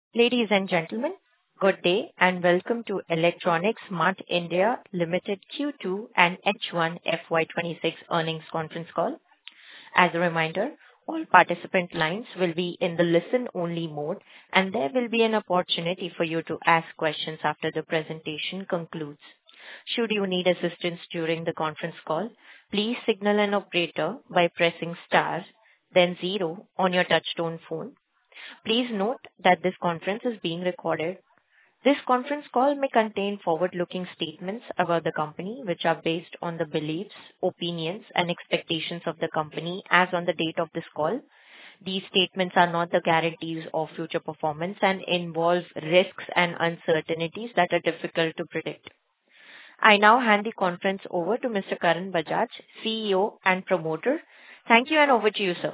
Ladies and gentlemen, good day and welcome to Electronics Mart India Limited Q2 and H1 FY26 earnings conference call. As a reminder, all participant lines will be in the listen-only mode, and there will be an opportunity for you to ask questions after the presentation concludes. Should you need assistance during the conference call, please signal an operator by pressing star, then zero on your touch-tone phone. Please note that this conference is being recorded. This conference call may contain forward-looking statements about the company, which are based on the beliefs, opinions, and expectations of the company as on the date of this call. These statements are not the guarantees of future performance and involve risks and uncertainties that are difficult to predict. I now hand the conference over to Mr. Karan Bajaj, CEO and promoter. Thank you, and over to you, sir.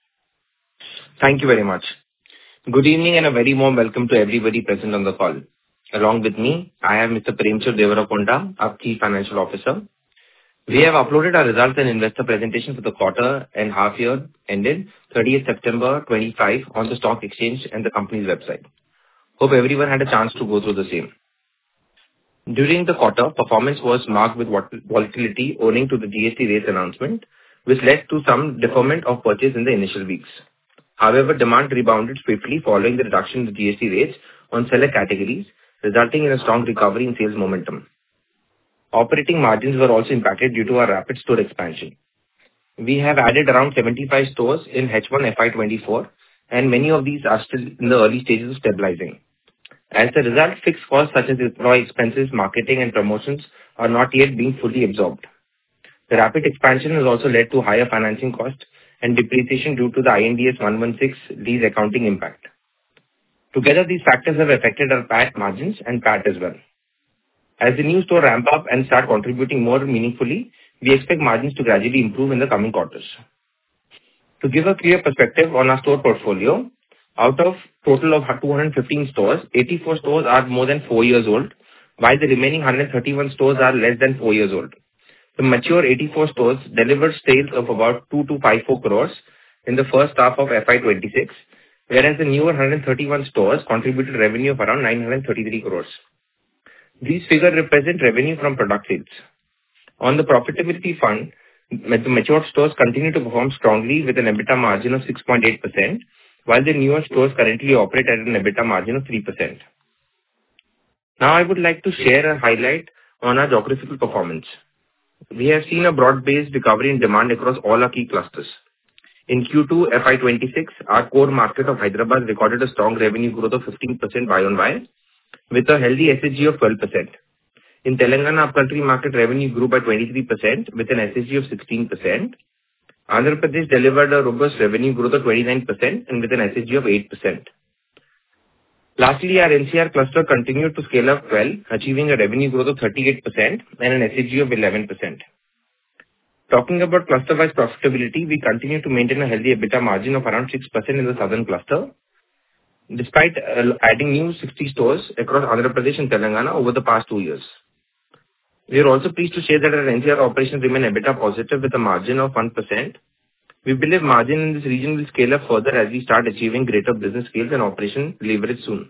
Thank you very much. Good evening and a very warm welcome to everybody present on the call. Along with me, I have Mr. Premchand Devarakonda, our Chief Financial Officer. We have uploaded our results and investor presentation for the quarter and half year ended 30th September 25 on the stock exchange and the company's website. Hope everyone had a chance to go through the same. During the quarter, performance was marked with volatility owing to the GST rates announcement, which led to some deferment of purchase in the initial weeks. However, demand rebounded swiftly following the reduction in the GST rates on select categories, resulting in a strong recovery in sales momentum. Operating margins were also impacted due to our rapid store expansion. We have added around 75 stores in H1 FY24, and many of these are still in the early stages of stabilizing. As a result, fixed costs such as employee expenses, marketing, and promotions are not yet being fully absorbed. The rapid expansion has also led to higher financing costs and depreciation due to the Ind AS 116 lease accounting impact. Together, these factors have affected our PAT margins and PAT as well. As the new store ramp up and start contributing more meaningfully, we expect margins to gradually improve in the coming quarters. To give a clear perspective on our store portfolio, out of total of 215 stores, 84 stores are more than 4 years old, while the remaining 131 stores are less than 4 years old. The mature 84 stores delivered sales of about 2254 crores in the first half of FY26, whereas the newer 131 stores contributed revenue of around 933 crores. These figures represent revenue from product sales. On the profitability front, the mature stores continue to perform strongly with an EBITDA margin of 6.8%, while the newer stores currently operate at an EBITDA margin of 3%. Now I would like to share a highlight on our geographical performance. We have seen a broad-based recovery in demand across all our key clusters. In Q2 FY26, our core market of Hyderabad recorded a strong revenue growth of 15% Y-on-Y, with a healthy SSG of 12%. In Telangana, upcountry market revenue grew by 23% with an SSG of 16%. Andhra Pradesh delivered a robust revenue growth of 29% and with an SSG of 8%. Lastly, our NCR cluster continued to scale up well, achieving a revenue growth of 38% and an SSG of 11%. Talking about cluster-wise profitability, we continue to maintain a healthy EBITDA margin of around 6% in the southern cluster, despite adding new 60 stores across Andhra Pradesh and Telangana over the past 2 years. We are also pleased to share that our NCR operations remain EBITDA positive with a margin of 1%. We believe margin in this region will scale up further as we start achieving greater business scales and operation leverage soon.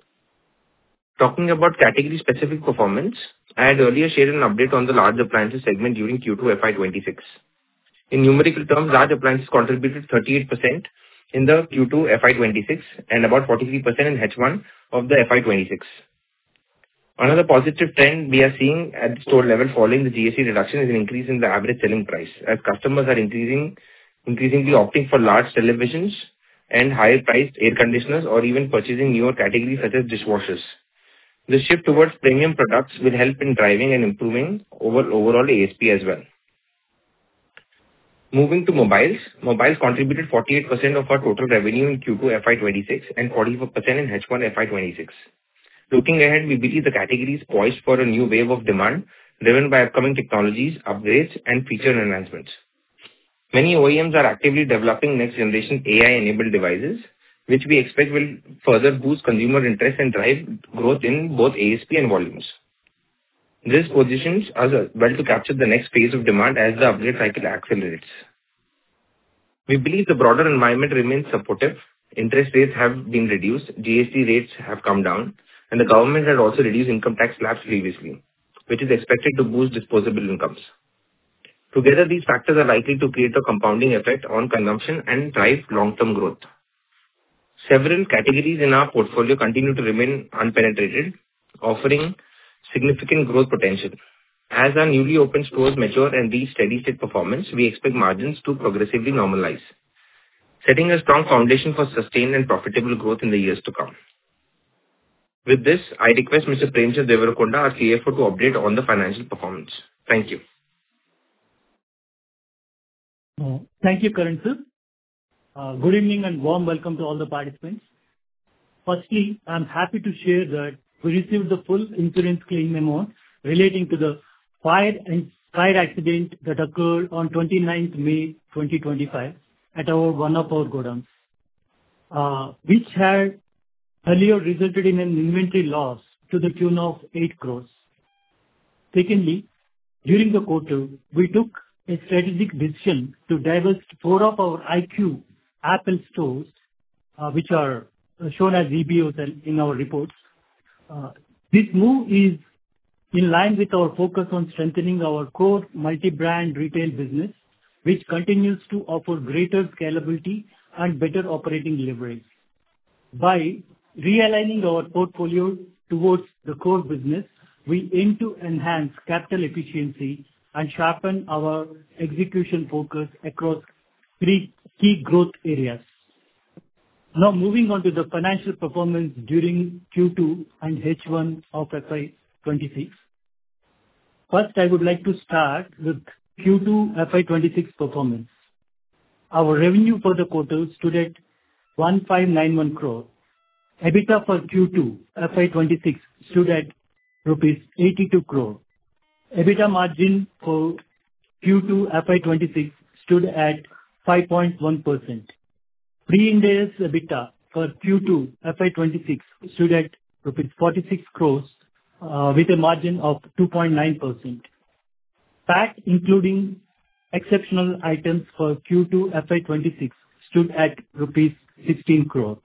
Talking about category-specific performance, I had earlier shared an update on the large appliances segment during Q2 FY26. In numerical terms, large appliances contributed 38% in the Q2 FY26 and about 43% in H1 of the FY26. Another positive trend we are seeing at the store level following the GST reduction is an increase in the average selling price, as customers are increasingly opting for large televisions and higher priced air conditioners or even purchasing newer categories such as dishwashers. The shift towards premium products will help in driving and improving overall ASP as well. Moving to mobiles. Mobiles contributed 48% of our total revenue in Q2 FY26 and 44% in H1 FY26. Looking ahead, we believe the category is poised for a new wave of demand driven by upcoming technologies, upgrades, and feature enhancements. Many OEMs are actively developing next-generation AI-enabled devices, which we expect will further boost consumer interest and drive growth in both ASP and volumes. This positions us well to capture the next phase of demand as the upgrade cycle accelerates. We believe the broader environment remains supportive. interest rates have been reduced, GST rates have come down, and the government had also reduced income tax slabs previously, which is expected to boost disposable incomes. Together, these factors are likely to create a compounding effect on consumption and drive long-term growth. Several categories in our portfolio continue to remain unpenetrated, offering significant growth potential. As our newly opened stores mature and reach steady-state performance, we expect margins to progressively normalize, setting a strong foundation for sustained and profitable growth in the years to come. With this, I request Mr. Premchand Devarakonda, our CFO, to update on the financial performance. Thank you. Thank you, Karan sir. Good evening and warm welcome to all the participants. Firstly, I'm happy to share that we received the full insurance claim amount relating to the fire accident that occurred on 29th May 2025 at one of our godowns, which had earlier resulted in an inventory loss to the tune of 8 crores. Secondly, during the quarter, we took a strategic decision to divest 4 of our iQube Apple stores, which are shown as EBOs in our reports. This move is in line with our focus on strengthening our core multi-brand retail business, which continues to offer greater scalability and better operating leverage. By realigning our portfolio towards the core business, we aim to enhance capital efficiency and sharpen our execution focus across 3 key growth areas. Now, moving on to the financial performance during Q2 and H1 of FY26. First, I would like to start with Q2 FY26 performance. Our revenue for the quarter stood at 1591 crore. EBITDA for Q2 FY26 stood at rupees 82 crore. EBITDA margin for Q2 FY26 stood at 5.1%. Pre-Ind AS EBITDA for Q2 FY26 stood at rupees 46 crores with a margin of 2.9%. PAT, including exceptional items for Q2 FY26, stood at rupees 16 crore.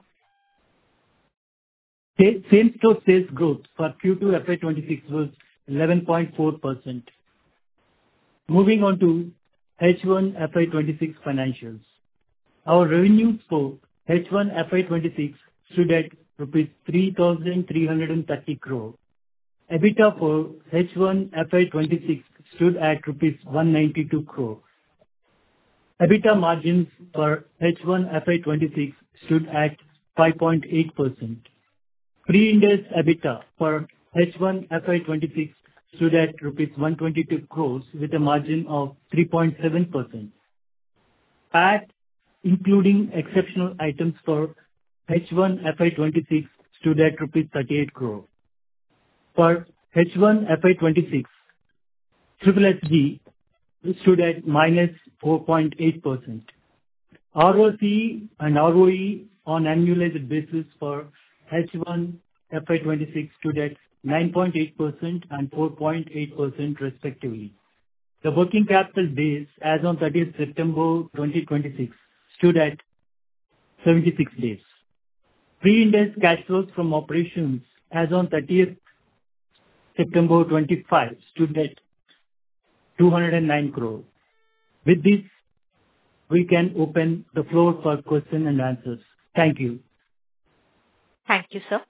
Same-store sales growth for Q2 FY26 was 11.4%. Moving on to H1 FY26 financials. Our revenues for H1 FY26 stood at rupees 3,330 crore. EBITDA for H1 FY26 stood at rupees 192 crore. EBITDA margins for H1 FY26 stood at 5.8%. Pre-Ind AS EBITDA for H1 FY26 stood at rupees 122 crores with a margin of 3.7%. PAT, including exceptional items for H1 FY26, stood at rupees 38 crore. For H1 FY26, SSSG stood at minus 4.8%. ROCE and ROE on annualized basis for H1 FY26 stood at 9.8% and 4.8% respectively. The working capital days as on 30th September 2026 stood at 76 days. Pre-Ind AS cash flows from operations as on 30th September 25 stood at 209 crore. With this, we can open the floor for question and answers. Thank you. Thank you, sir.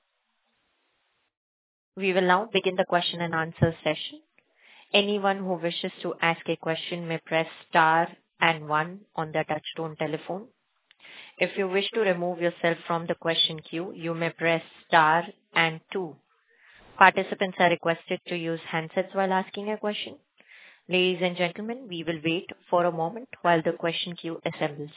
We will now begin the question and answer session. Anyone who wishes to ask a question may press star and 1 on their touchtone telephone. If you wish to remove yourself from the question queue, you may press star and 2. Participants are requested to use handsets while asking a question. Ladies and gentlemen, we will wait for a moment while the question queue assembles.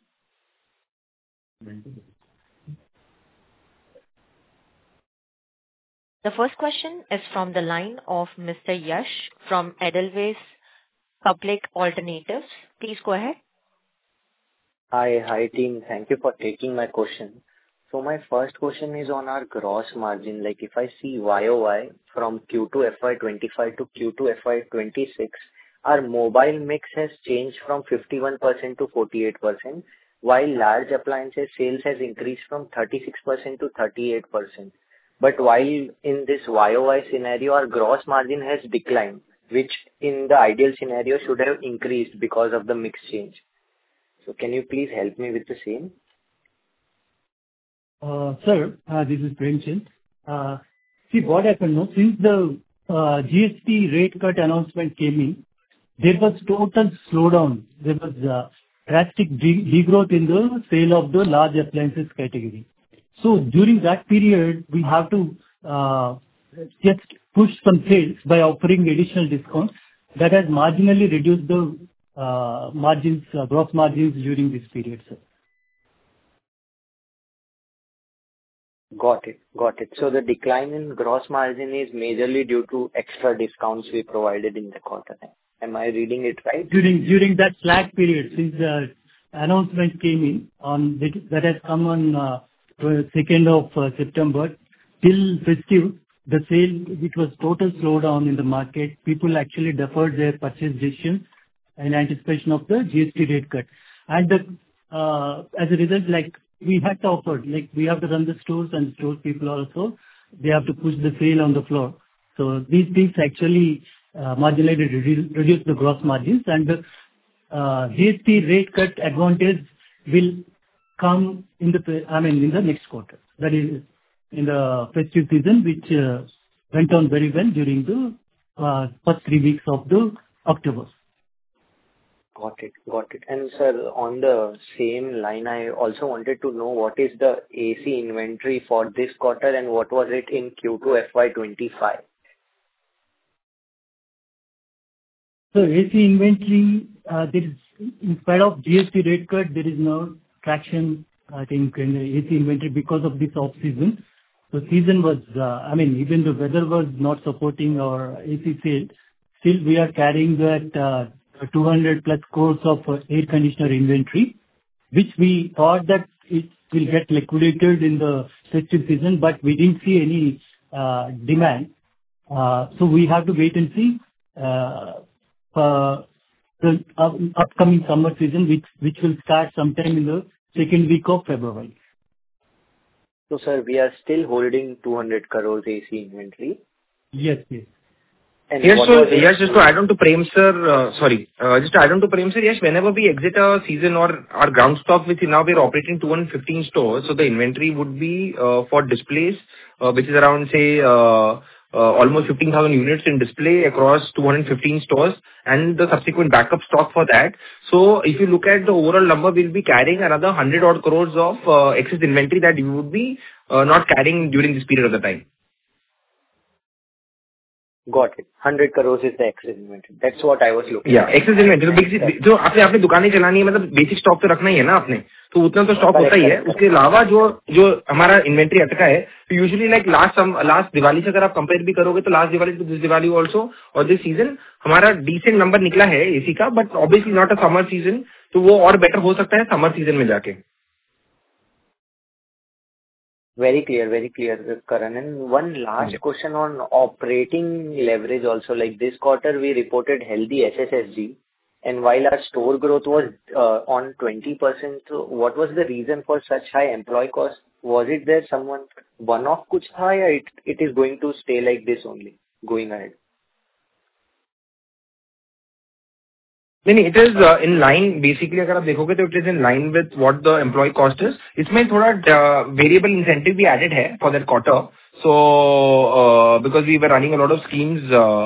The first question is from the line of Mr. Yash from Edelweiss Public Alternatives. Please go ahead. Hi team. Thank you for taking my question. So my first question is on our gross margin. Like if I see YOY from Q2 FY25 to Q2 FY26, our mobile mix has changed from 51% to 48%, while large appliances sales has increased from 36% to 38%. But while in this YOY scenario, our gross margin has declined, which in the ideal scenario should have increased because of the mix change. So can you please help me with the same? Sir, this is Premchand. See what happened now, since the GST rate cut announcement came in, there was total slowdown. There was drastic degrowth in the sale of the large appliances category. So during that period, we have to just push some sales by offering additional discounts. That has marginally reduced the margins, gross margins during this period, sir. Got it. Got it. So the decline in gross margin is majorly due to extra discounts we provided in the quarter. Am I reading it right? During that slack period, since the announcement came in on that has come on 2nd of September till festive, the sale, which was total slowdown in the market, people actually deferred their purchase decisions in anticipation of the GST rate cut. And as a result, like we had to offer, like we have to run the stores and store people also, they have to push the sale on the floor. So these things actually marginally reduce the gross margins, and the GST rate cut advantage will come in the next quarter. That is in the festive season, which went on very well during the first 3 weeks of the October. Got it. Got it. And sir, on the same line, I also wanted to know what is the AC inventory for this quarter and what was it in Q2 FY25? So AC inventory, there is, in spite of GST rate cut, there is no traction, I think, in the AC inventory because of this off-season. So season was, even the weather was not supporting our AC sales, still we are carrying that 200 plus crores of air conditioner inventory, which we thought that it will get liquidated in the festive season, but we didn't see any demand. So we have to wait and see the upcoming summer season, which will start sometime in the second week of February. So sir, we are still holding 200 crores AC inventory? Yes, yes. And Yes, what so was it? yes, just to add on to Prem sir, just to add on to Prem sir, yes, whenever we exit a season or our ground stock, which now we're operating 215 stores, so the inventory would be for displays, which is around, say, almost 15,000 units in display across 215 stores, and the subsequent backup stock for that. So if you look at the overall number, we'll be carrying another 100 odd crores of excess inventory that we would be not carrying during this period of the time. Got it. 100 crores is the excess inventory. That's what I was looking Yeah, at. excess inventory. जो आपने दुकानें चलानी है, मतलब basic stock तो रखना ही है ना आपने, तो उतना तो स्टॉक होता ही है. उसके अलावा जो हमारा इन्वेंटरी अटका है, तो यूजुअली लाइक लास्ट दिवाली से अगर आप कंपेयर भी करोगे, तो last Diwali to this Diwali also और दिस सीजन हमारा डिसेंट नंबर निकला है एसी का, but obviously not a summer season, तो वो और बेटर हो सकता है समर सीजन में जाके. Very clear, Karan. And one last question on operating leverage also. Like this quarter, we reported healthy SSSG, and while our store growth was on 20%, so what was the reason for such high employee cost? Was it there someone one-off kuch tha, ya it is going to stay like this only going ahead? नहीं, it is in line. Basically अगर आप देखोगे तो it is in line with what the employee cost is. इसमें थोड़ा variable incentive भी added है for that quarter. So because we were running a lot of schemes,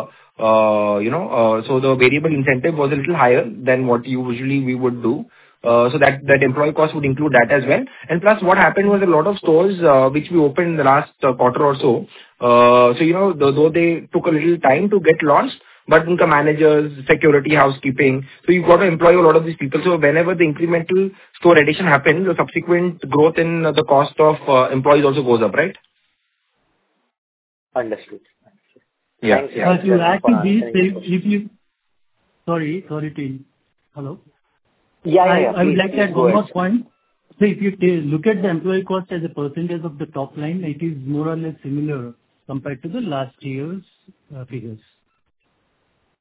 so the variable incentive was a little higher than what usually we would do. So that employee cost would include that as well. And plus what happened was a lot of stores which we opened in the last quarter or so. So though they took a little time to get launched, but unka managers, security, housekeeping, so you've got to employ a lot of these people. So whenever the incremental store addition happens, the subsequent growth in the cost of employees also goes up, right? Understood. Yeah. Thanks. But to add to this, if you... Sorry to... Hello? Yeah. I would like to add one more ahead. point. So if you look at the employee cost as a percentage of the top line, it is more or less similar compared to the last year's figures.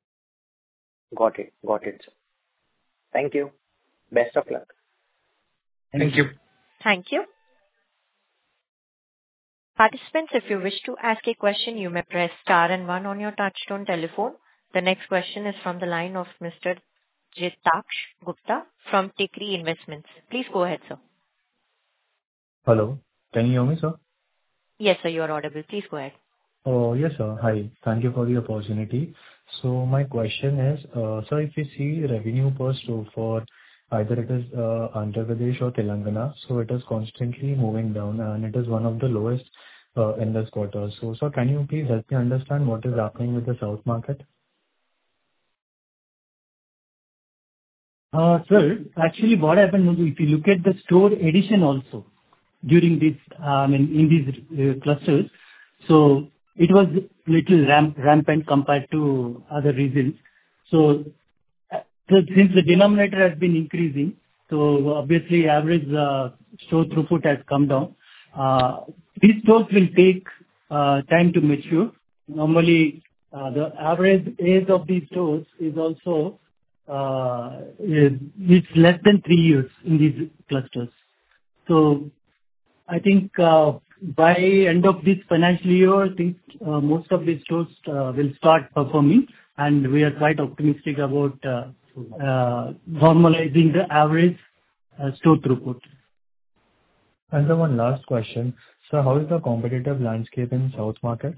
Got it, sir. Thank you. Best of luck. Thank you. Thank you. Participants, if you wish to ask a question, you may press star and one on your touchtone telephone. The next question is from the line of Mr. Jitaksh Gupta from Tikri Investments. Please go ahead, sir. Hello. Can you hear me, sir? Yes, sir, you are audible. Please go ahead. Oh, yes, sir. Hi. Thank you for the opportunity. So my question is, sir, if you see revenue per store for either it is Andhra Pradesh or Telangana, so it is constantly moving down and it is one of the lowest in this quarter. So, sir, can you please help me understand what is happening with the South market? Sir, actually what happened was, if you look at the store addition also during this, in these clusters, so it was little rampant compared to other regions. So since the denominator has been increasing, so obviously average store throughput has come down. These stores will take time to mature. Normally, the average age of these stores is also it's less than 3 years in these clusters. So I think by end of this financial year, I think most of these stores will start performing, and we are quite optimistic about normalizing the average store throughput. And then one last question. So how is the competitive landscape in South market?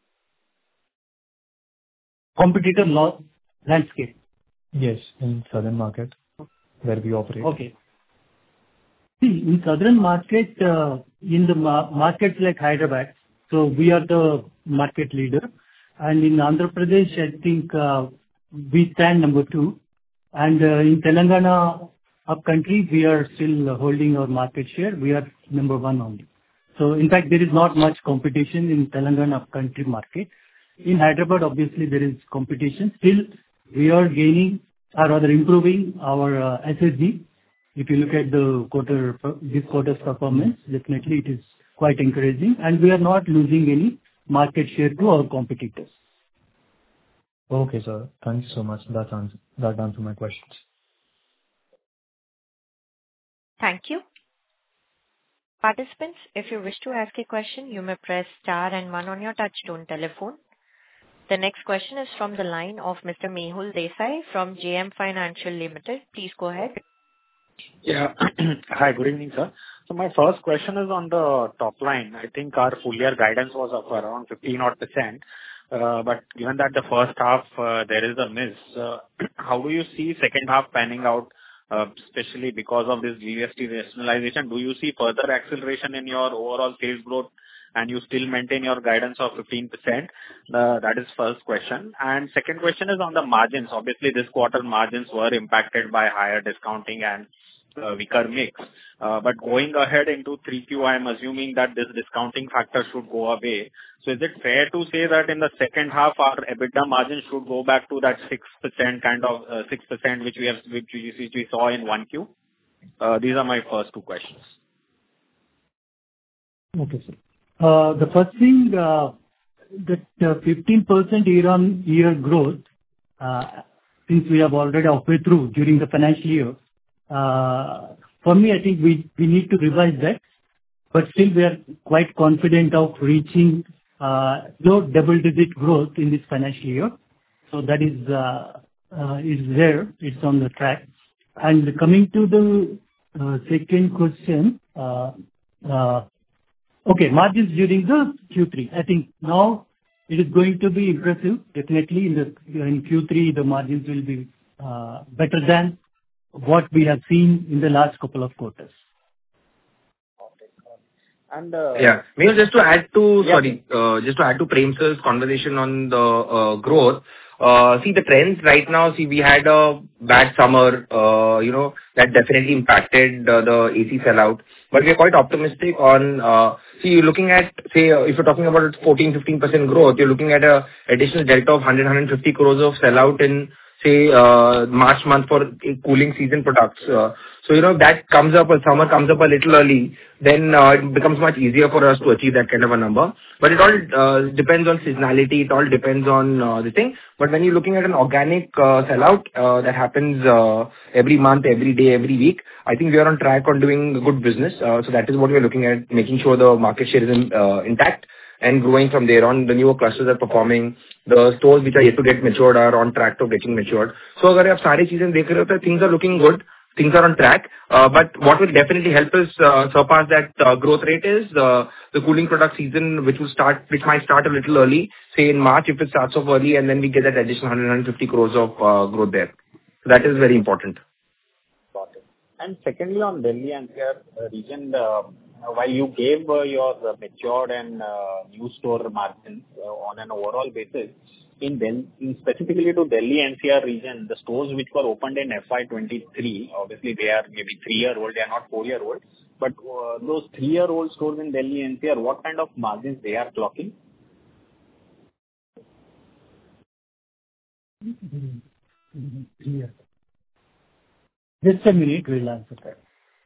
Competitive landscape? Yes, in Southern market where we operate. Okay. See, in Southern market, in the markets like Hyderabad, so we are the market leader. And in Andhra Pradesh, I think we stand number 2. And in Telangana upcountry, we are still holding our market share. We are number 1 only. So in fact, there is not much competition in Telangana upcountry market. In Hyderabad, obviously there is competition. Still, we are gaining or rather improving our SSG. If you look at this quarter's performance, definitely it is quite encouraging, and we are not losing any market share to our competitors. Okay, sir. Thank you so much. That answered my questions. Thank you. Participants, if you wish to ask a question, you may press star and one on your touchtone telephone. The next question is from the line of Mr. Mehul Desai from JM Financial Limited. Please go ahead. Yeah. Hi, good evening, sir. So my first question is on the top line. I think our full year guidance was up around 15%. But given that the first half there is a miss, how do you see second half panning out, especially because of this GST rationalization? Do you see further acceleration in your overall sales growth and you still maintain your guidance of 15%? That is first question. And second question is on the margins. Obviously, this quarter margins were impacted by higher discounting and weaker mix. But going ahead into 3Q, I am assuming that this discounting factor should go away. So is it fair to say that in the second half, our EBITDA margin should go back to that 6% kind of 6% which we saw in 1Q? These are my first 2 questions. Okay, sir. The first thing, the 15% year-on-year growth, since we have already halfway through during the financial year, for me, I think we need to revise that. But still, we are quite confident of reaching low double-digit growth in this financial year. So that is there. It's on the track. And coming to the second question, okay, margins during the Q3. I think now it is going to be impressive. Definitely in Q3, the margins will be better than what we have seen in the last couple of quarters. And Yeah. Maybe just to add to, Yeah. just to add to Prem sir's conversation on the growth. See the trends right now. See, we had a bad summer, that definitely impacted the AC sellout. But we are quite optimistic on, you're looking at, say, if you're talking about 14-15% growth, you're looking at a additional delta of 100-150 crores of sellout in say, March month for cooling season products. So, that comes up, or summer comes up a little early, then it becomes much easier for us to achieve that kind of a number. But it all depends on seasonality. It all depends on the thing. But when you're looking at an organic sellout that happens every month, every day, every week, I think we are on track on doing a good business. So that is what we're looking at, making sure the market share is intact and growing from there on. The newer clusters are performing. The stores which are yet to get matured are on track to getting matured. So अगर आप सारी चीजें देख रहे हो तो things are looking good. Things are on track. But what will definitely help us surpass that growth rate is the cooling product season, which might start a little early, say in March if it starts off early, and then we get that additional 150 crores of growth there. So that is very important. Got it. And secondly, on Delhi NCR region, while you gave your matured and new store margins on an overall basis, specifically to Delhi NCR region, the stores which were opened in FY23, obviously they are maybe 3-year-old, they are not 4-year-old, but those 3-year-old stores in Delhi NCR, what kind of margins they are clocking? Just a minute, we'll answer that.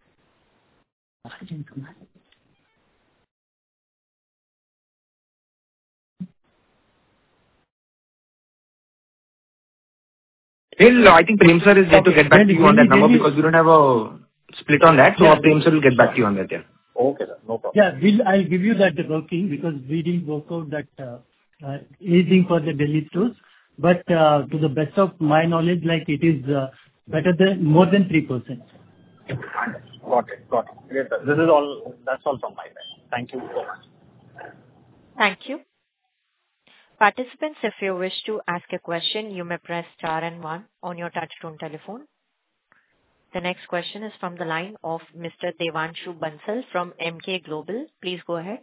Well, I think Prem sir is there to get back to you on that number because we don't have a split on that. So Prem sir will get back to you on that, yeah. Okay, sir. No problem. Yeah, I'll give you that working because we didn't work out that anything for the Delhi stores. But to the best of my knowledge, like it is better than more than 3%. Got it. Great, sir. That's all from my side. Thank you so much. Thank you. Participants, if you wish to ask a question, you may press star and 1 on your touchtone telephone. The next question is from the line of Mr. Devanshu Bansal from Emkay Global. Please go ahead.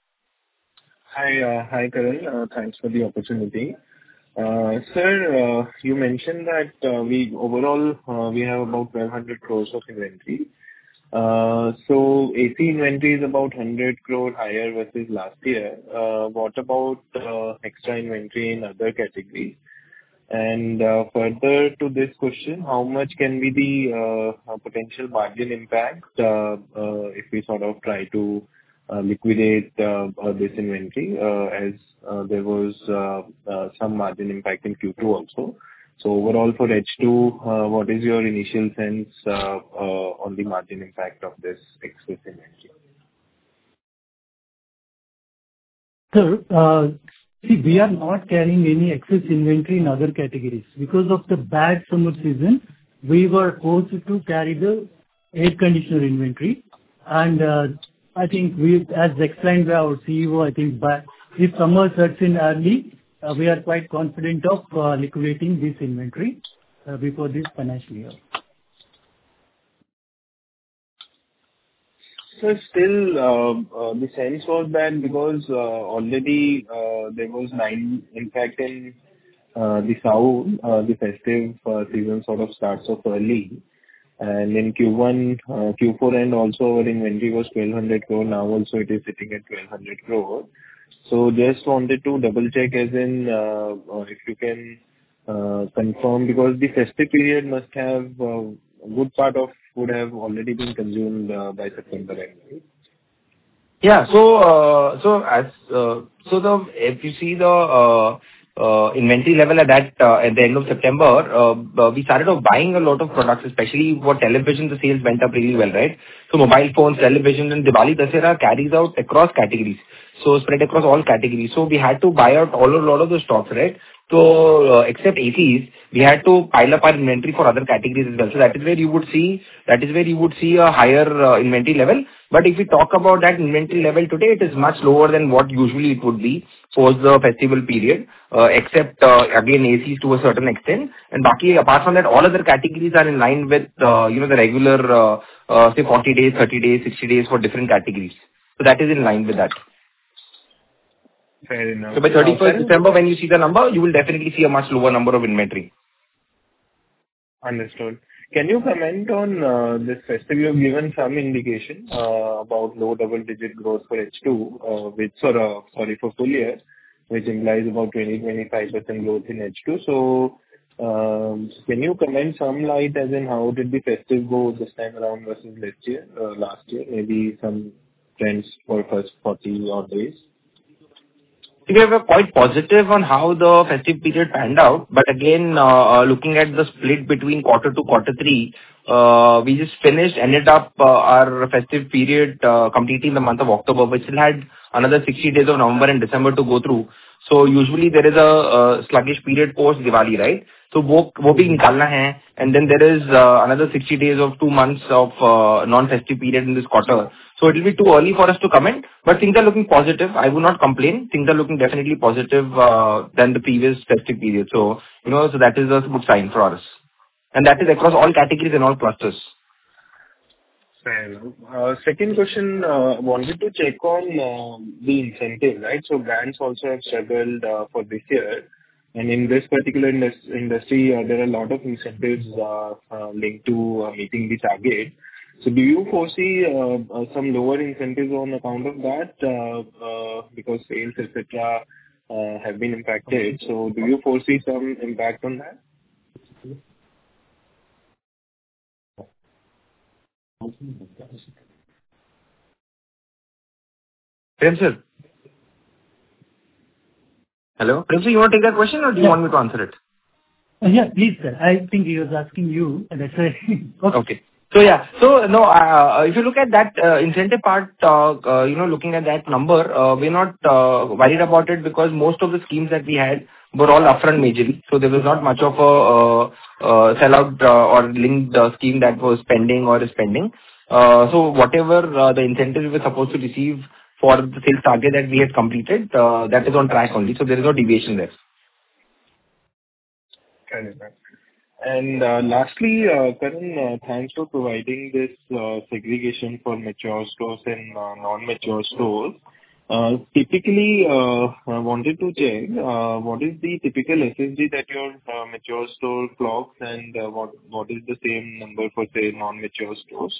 Hi, Karan. Thanks for the opportunity. Sir, you mentioned that we have about 1,200 crores of inventory. So AC inventory is about 100 crore higher versus last year. What about extra inventory in other categories? And further to this question, how much can be the potential margin impact if we sort of try to liquidate this inventory as there was some margin impact in Q2 also. So overall for H2, what is your initial sense on the margin impact of this excess inventory? Sir, see, we are not carrying any excess inventory in other categories. Because of the bad summer season, we were forced to carry the air conditioner inventory. And I think as explained by our CEO, I think if summer sets in early, we are quite confident of liquidating this inventory before this financial year. So still, the sense was that because already there was 9 impact in the south, the festive season sort of starts off early. And in Q1, Q4 and also our inventory was 1,200 crore. Now also it is sitting at 1,200 crore. So just wanted to double check as in if you can confirm because the festive period must have a good part of would have already been consumed by September end, right? Yeah. If you see the inventory level at the end of September, we started off buying a lot of products, especially for television. The sales went up really well, right? So mobile phones, television, and Diwali Dussehra carries out across categories. So spread across all categories. So we had to buy out a lot of the stocks, right? So except ACs, we had to pile up our inventory for other categories as well. So that is where you would see a higher inventory level. But if we talk about that inventory level today, it is much lower than what usually it would be for the festival period, except again ACs to a certain extent. And baki, apart from that, all other categories are in line with the regular say 40 days, 30 days, 60 days for different categories. So that is in line with that. Fair enough. So by 31st December, when you see the number, you will definitely see a much lower number of inventory. Understood. Can you comment on this festive? You have given some indication about low double-digit growth for H2, for full year, which implies about 20-25% growth in H2. So Can you comment some light as in how did the festive go this time around versus last year? Maybe some trends for first 40 odd days. We were quite positive on how the festive period panned out. But again, looking at the split between quarter 2, quarter 3, we just ended up our festive period completely in the month of October, which still had another 60 days of November and December to go through. So usually there is a sluggish period post Diwali, right? So वो भी निकालना है, and then there is another 60 days of 2 months of non-festive period in this quarter. So it will be too early for us to comment, but things are looking positive. I would not complain. Things are looking definitely positive than the previous festive period. So, so that is a good sign for us. And that is across all categories and all clusters. Fair enough. Second question, wanted to check on the incentive, right? So brands also have struggled for this year. And in this particular industry, there are a lot of incentives linked to meeting the target. So do you foresee some lower incentives on account of that because sales, etc., have been impacted? So do you foresee some impact on that? Prem sir. Hello? Prem sir, you want to take that question or do you want me to answer it? Yeah, please, sir. I think he was asking you. That's why. Okay. So yeah. So no, if you look at that incentive part, looking at that number, we're not worried about it because most of the schemes that we had were all upfront majorly. So there was not much of a sellout or linked scheme that was pending or is pending. So whatever the incentives we were supposed to receive for the sales target that we had completed, that is on track only. So there is no deviation there. And lastly, Karan, thanks for providing this segregation for mature stores and non-mature stores. Typically, I wanted to check what is the typical SSG that your mature store clocks and what is the same number for, say, non-mature stores?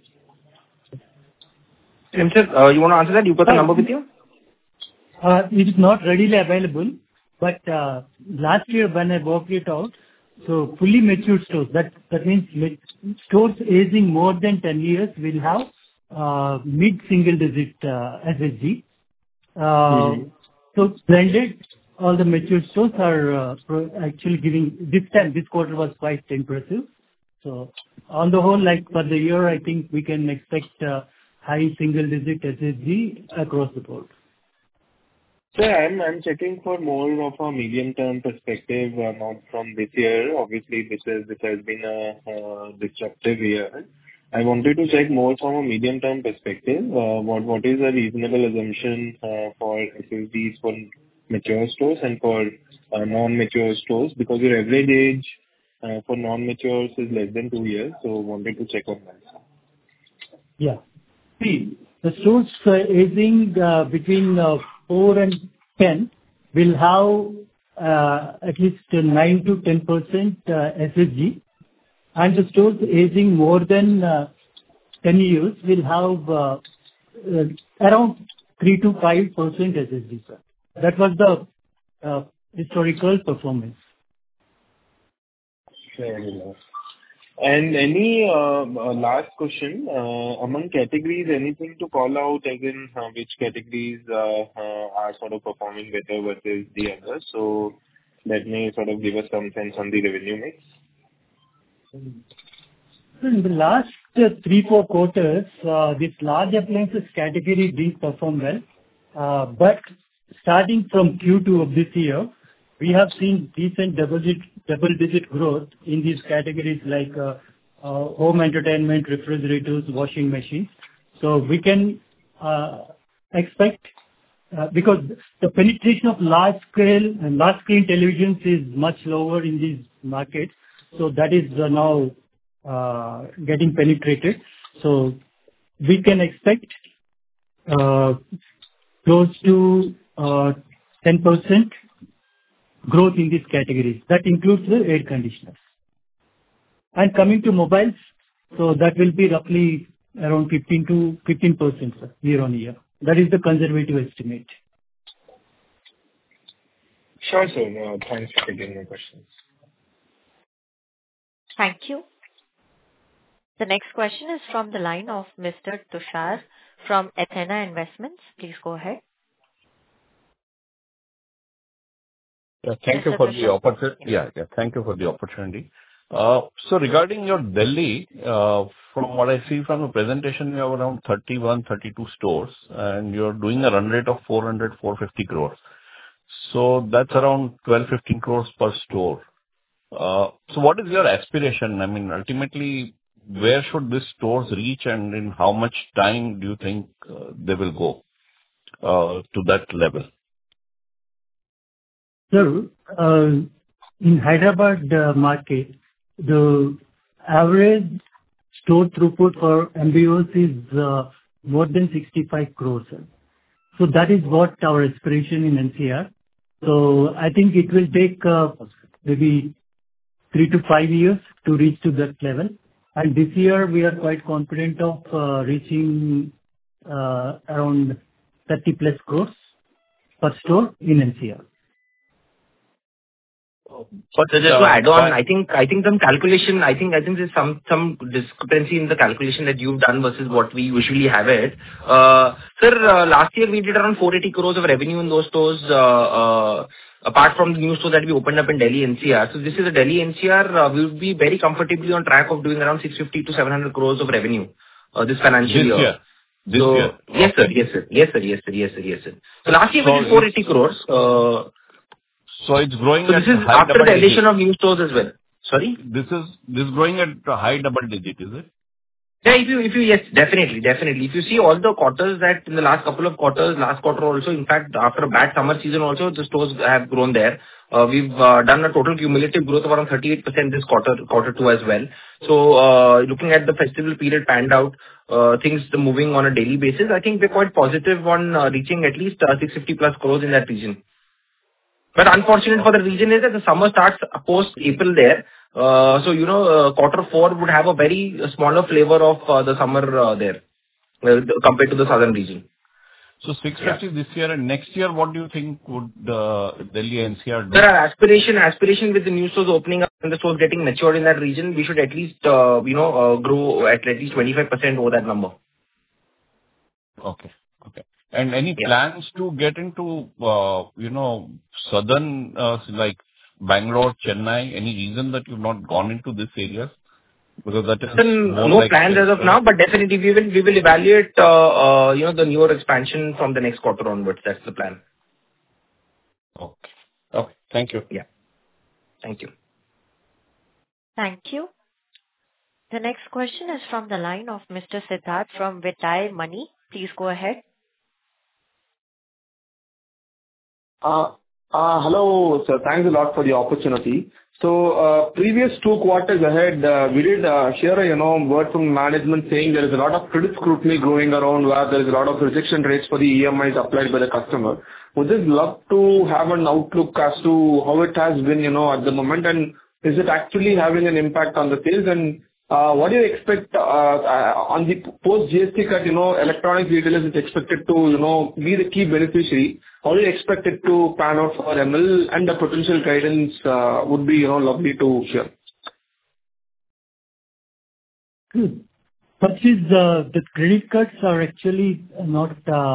Sir, you want to answer that? You got the number with you? It is not readily available, but last year when I worked it out, so fully matured stores, that means stores aging more than 10 years will have mid-single digit SSG. So blended, all the mature stores are actually giving, this quarter was quite impressive. So on the whole, like for the year, I think we can expect high single digit SSG across the board. Sir, I'm checking for more of a medium-term perspective, not from this year. Obviously, this has been a disruptive year. I wanted to check more from a medium-term perspective. What is a reasonable assumption for SSGs for mature stores and for non-mature stores? Because your average age for non-matures is less than 2 years, so wanted to check on that. Yeah. See, the stores aging between 4 and 10 will have at least 9 to 10% SSG, and the stores aging more than 10 years will have around 3 to 5% SSG, sir. That was the historical performance. Fair enough. And any last question, among categories, anything to call out as in which categories are sort of performing better versus the others? So that may sort of give us some sense on the revenue mix. In the last 3-4 quarters, this large appliances category didn't perform well. But starting from Q2 of this year, we have seen decent double-digit growth in these categories like home entertainment, refrigerators, washing machines. So we can expect, because the penetration of large screen televisions is much lower in these markets, so that is now getting penetrated. So we can expect close to 10% growth in these categories. That includes the air conditioners. And coming to mobiles, so that will be roughly around 15%, sir, year on year. That is the conservative estimate. Sure, sir. Thanks for taking my questions. Thank you. The next question is from the line of Mr. Tushar from Athena Investments. Please go ahead. Yeah, thank you for the opportunity. Thank you for the opportunity. So regarding your Delhi, from what I see from the presentation, you have around 31, 32 stores, and you're doing a run rate of 400, 450 crores. So that's around 12, 15 crores per store. So what is your aspiration? I mean, ultimately, where should these stores reach, and in how much time do you think they will go to that level? Sir, in Hyderabad market, the average store throughput for MBOs is more than 65 crores. So that is what our aspiration in NCR. So I think it will take maybe 3 to 5 years to reach to that level. And this year we are quite confident of reaching around 30 plus crores per store in NCR. But just to add on, I think some calculation, I think there's some discrepancy in the calculation that you've done versus what we usually have it. Sir, last year we did around 480 crores of revenue in those stores, apart from the new store that we opened up in Delhi NCR. So this is a Delhi NCR, we would be very comfortably on track of doing around 650 to 700 crores of revenue this financial year. This year? Yes, sir. So last year we did 480 crores. So it's growing So at this is high after double the digit. addition of new stores as well. Sorry? This is growing at a high double digit, is it? Yeah, yes, definitely. If you see all the quarters that in the last couple of quarters, last quarter also, in fact, after a bad summer season also, the stores have grown there. We've done a total cumulative growth of around 38% this quarter two as well. So, looking at the festival period panned out, things moving on a daily basis, I think we're quite positive on reaching at least 650 plus crores in that region. But unfortunate for the region is that the summer starts post April there. So, quarter four would have a very smaller flavor of the summer there compared to the southern region. So 650 this year, and next year, what do you think would Delhi NCR do? There are aspiration with the new stores opening up and the stores getting matured in that region. We should at least, grow at least 25% over that number. Okay. And any plans to get into, southern, like Bangalore, Chennai? Any reason that you've not gone into these areas? Because that is no plans as of now, but definitely we will evaluate, the newer expansion from the next quarter onwards. That's the plan. Okay. Thank you. Yeah. Thank you. Thank you. The next question is from the line of Mr. Siddharth from Vitae Money. Please go ahead. Hello, sir. Thanks a lot for the opportunity. So, previous 2 quarters ahead, we did share a word from management saying there is a lot of credit scrutiny going around where there is a lot of rejection rates for the EMIs applied by the customer. Would just love to have an outlook as to how it has been, at the moment, and is it actually having an impact on the sales? And what do you expect on the post GST cut? Electronic retailers is expected to be the key beneficiary. How do you expect it to pan out for ML, and the potential guidance would be lovely to share. Good. But the credit cards are actually not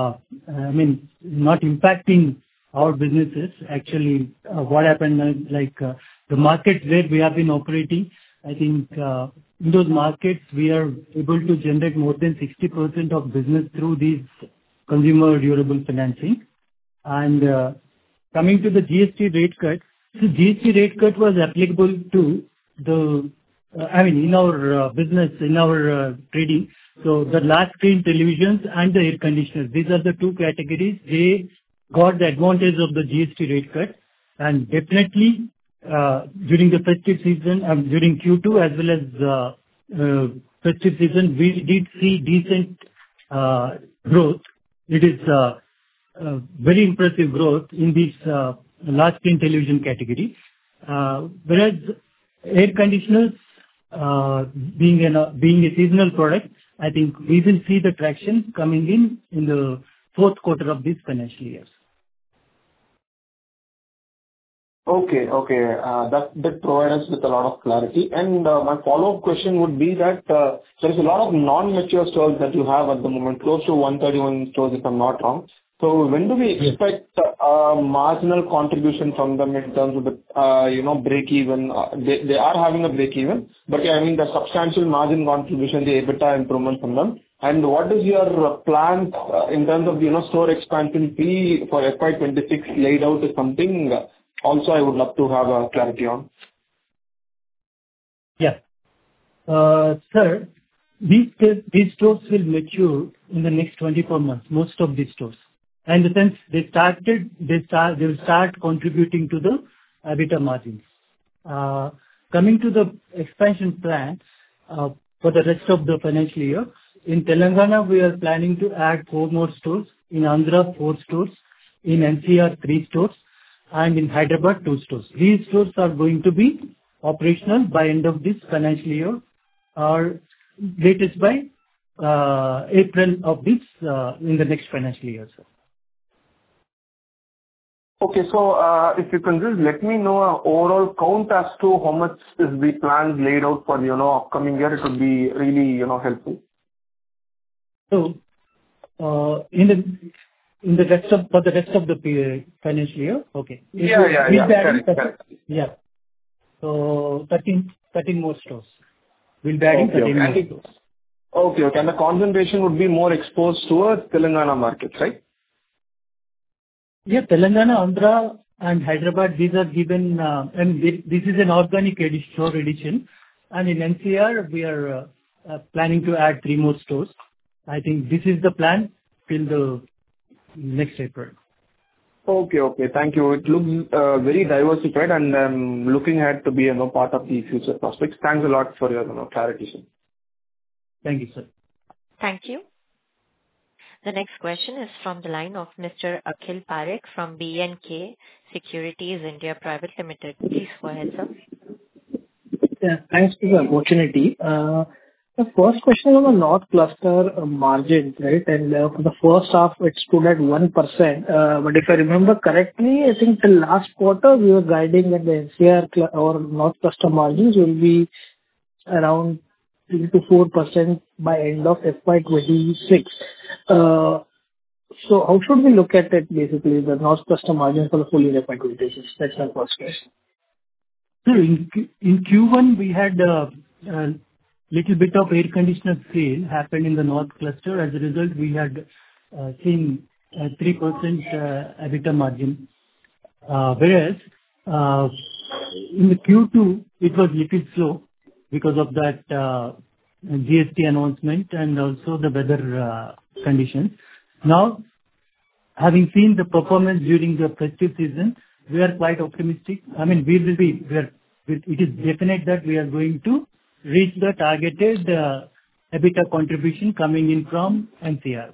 impacting our businesses. Actually, what happened, the markets where we have been operating, I think in those markets we are able to generate more than 60% of business through these consumer durable financing. And coming to the GST rate cut, the GST rate cut was applicable to in our business, in our trading. So the large screen televisions and the air conditioners, these are the 2 categories. They got the advantage of the GST rate cut, and definitely during the festive season, during Q2 as well as festive season, we did see decent growth. It is very impressive growth in this large screen television category. Whereas air conditioners, being a seasonal product, I think we will see the traction coming in the fourth quarter of this financial year. Okay. That provides us with a lot of clarity. And my follow-up question would be that there is a lot of non-mature stores that you have at the moment, close to 131 stores, if I'm not wrong. So when do we expect marginal contribution from them in terms of the break-even? They are having a break-even, but I mean the substantial margin contribution, the EBITDA improvement from them. And what is your plan in terms of store expansion fee for FY26 laid out is something also I would love to have a clarity on. Yeah. Sir, these stores will mature in the next 24 months, most of these stores. And in the sense they will start contributing to the EBITDA margins. Coming to the expansion plan for the rest of the financial year, in Telangana, we are planning to add 4 more stores, in Andhra 4 stores, in NCR 3 stores, and in Hyderabad 2 stores. These stores are going to be operational by end of this financial year, or latest by April of this in the next financial year, sir. Okay. So if you can just let me know an overall count as to how much is the plans laid out for the upcoming year, it would be really helpful. So in the rest of the financial year, okay. Correct. Yeah. So 13 more stores. We'll be adding 13 more stores. Okay. And the concentration would be more exposed towards Telangana markets, right? Yeah, Telangana, Andhra, and Hyderabad, these are given, and this is an organic store addition. And in NCR, we are planning to add 3 more stores. I think this is the plan till the next April. Okay. Thank you. It looks very diversified, and I'm looking ahead to be part of the future prospects. Thanks a lot for your clarity, sir. Thank you, sir. Thank you. The next question is from the line of Mr. Akhil Parekh from B&K Securities India Private Limited. Please go ahead, sir. Yeah, thanks for the opportunity. The first question on the North Cluster margin, right? And for the first half, it stood at 1%. But if I remember correctly, I think the last quarter we were guiding that the NCR or North Cluster margins will be around 3 to 4% by end of FY26. So how should we look at it, basically, the North Cluster margin for the full year FY26? That's my first question. So in Q1, we had a little bit of air conditioner sale happened in the North Cluster. As a result, we had seen 3% EBITDA margin. Whereas in the Q2, it was little slow because of that GST announcement and also the weather conditions. Now, having seen the performance during the festive season, we are quite optimistic. I mean, it is definite that we are going to reach the targeted EBITDA contribution coming in from NCR.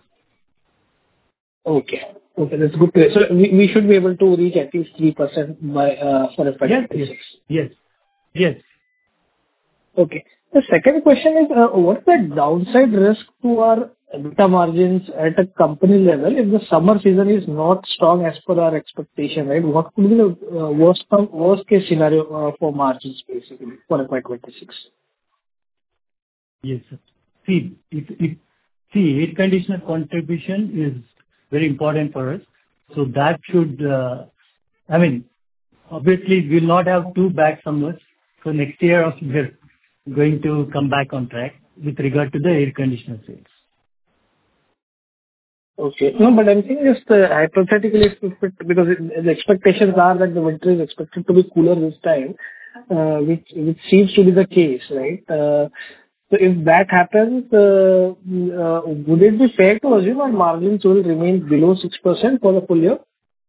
Okay, that's good to hear. So we should be able to reach at least 3% by for FY26. Yes. Okay. The second question is, what's the downside risk to our EBITDA margins at a company level if the summer season is not strong as per our expectation, right? What could be the worst case scenario for margins, basically, for FY26? Yes, sir. See, air conditioner contribution is very important for us. So that should, obviously, we'll not have 2 bad summers. So next year, we're going to come back on track with regard to the air conditioner sales. Okay. No, but I'm saying just hypothetically, because the expectations are that the winter is expected to be cooler this time, which seems to be the case, right? So if that happens, would it be fair to assume our margins will remain below 6% for the full year?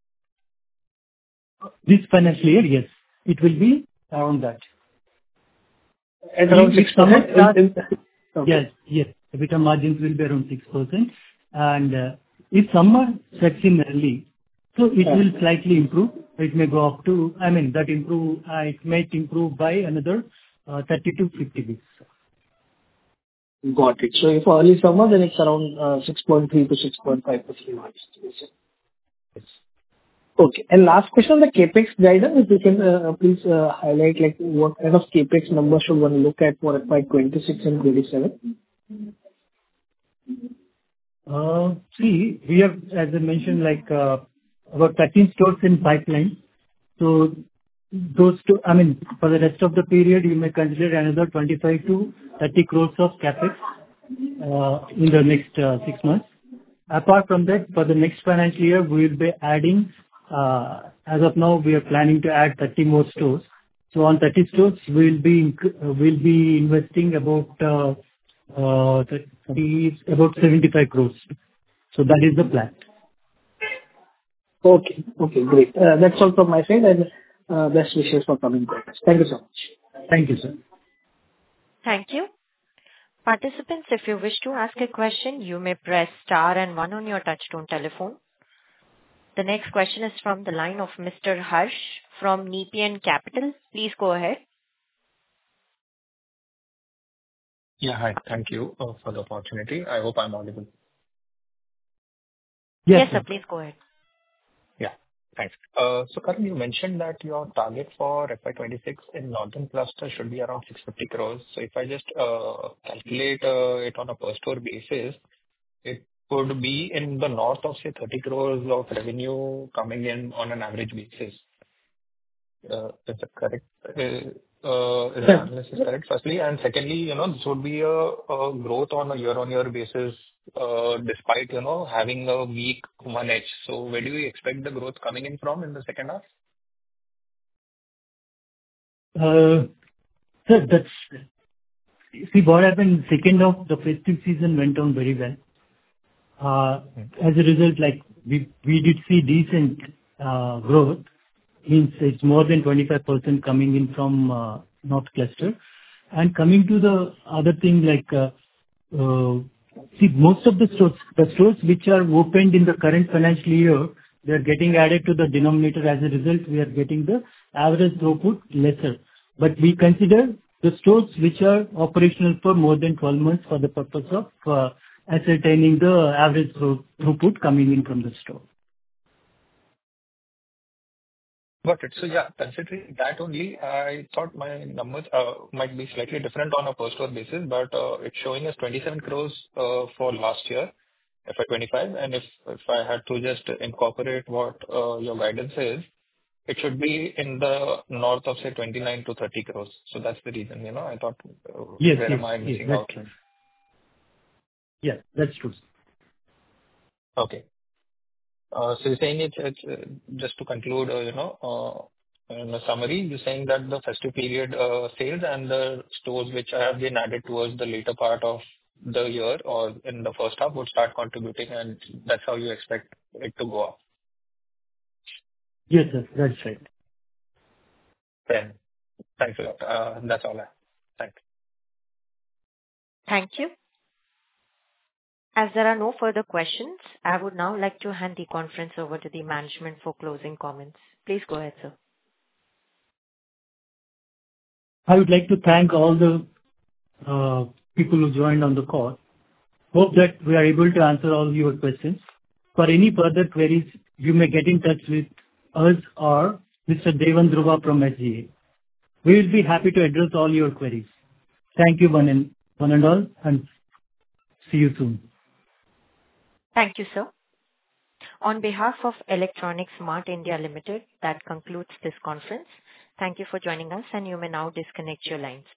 This financial year, yes. It will be around that. At around 6%? Yes. EBITDA margins will be around 6%. And if summer sets in early, so it will slightly improve. It may go up to, it might improve by another 30 to 50 weeks. Got it. So if early summer, then it's around 6.3 to 6.5%. Yes. Okay. And last question on the CapEx guidance, if you can please highlight what kind of CapEx numbers should one look at for FY 26 and 27? See, we have, as I mentioned, about 13 stores in pipeline. So those two, I mean, for the rest of the period, you may consider another 25 to 30 crores of CapEx in the next 6 months. Apart from that, for the next financial year, we will be adding, as of now, we are planning to add 30 more stores. So on 30 stores, we'll be investing about 75 crores. So that is the plan. Okay. Okay, great. That's all from my side, and best wishes for coming quarters. Thank you so much. Thank you, sir. Thank you. Participants, if you wish to ask a question, you may press star and one on your touchtone telephone. The next question is from the line of Mr. Harsh from Nepean Capital. Please go ahead. Yeah, hi. Thank you for the opportunity. I hope I'm audible. Yes, sir. Please go ahead. Yeah, thanks. So Karan, you mentioned that your target for FY26 in Northern Cluster should be around 650 crores. So if I just calculate it on a per store basis, it could be in the north of, say, 30 crores of revenue coming in on an average basis. Is that correct? Is the analysis correct, firstly? And secondly, this would be a growth on a year-on-year basis, despite, having a weak 1H. So where do you expect the growth coming in from in the second half? Sir, see what happened, second half, the festive season went on very well. As a result, we did see decent growth. Means it's more than 25% coming in from North Cluster. And coming to the other thing, see, most of the stores which are opened in the current financial year, they are getting added to the denominator. As a result, we are getting the average throughput lesser. But we consider the stores which are operational for more than 12 months for the purpose of ascertaining the average throughput coming in from the store. Got it. So yeah, considering that only, I thought my numbers might be slightly different on a per store basis, but it's showing us 27 crores for last year, FY25. And if I had to just incorporate what your guidance is, it should be in the north of, say, 29 to 30 crores. So that's the reason, I thought, where am I missing out? Yeah, that's true. Okay. So you're saying it's just to conclude, in a summary, you're saying that the festive period sales and the stores which have been added towards the later part of the year or in the first half would start contributing, and that's how you expect it to go up. Yes, sir. That's right. Then, thanks a lot. That's all I have. Thanks. Thank you. As there are no further questions, I would now like to hand the conference over to the management for closing comments. Please go ahead, sir. I would like to thank all the people who joined on the call. Hope that we are able to answer all your questions. For any further queries, you may get in touch with us or Mr. Devan Dhruva from SGA. We will be happy to address all your queries. Thank you, one and all, and see you soon. Thank you, sir. On behalf of Electronics Mart India Limited, that concludes this conference. Thank you for joining us, and you may now disconnect your lines.